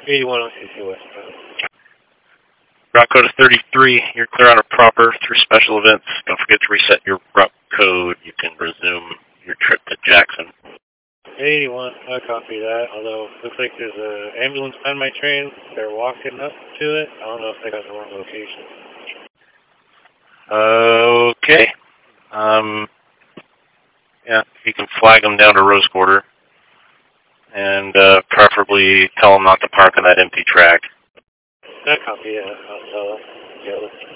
81 OCC westbound. Route code is 33. You're clear on a proper through special events. Don't forget to reset your route code. You can resume your trip to Jackson. 81, I copy that, although looks like there's an ambulance on my train. They're walking up to it. I don't know if they got the wrong location. Okay. Yeah, you can flag them down to Rose Quarter. And preferably tell them not to park on that empty track. I copy, yeah. I'll tell them. Yeah,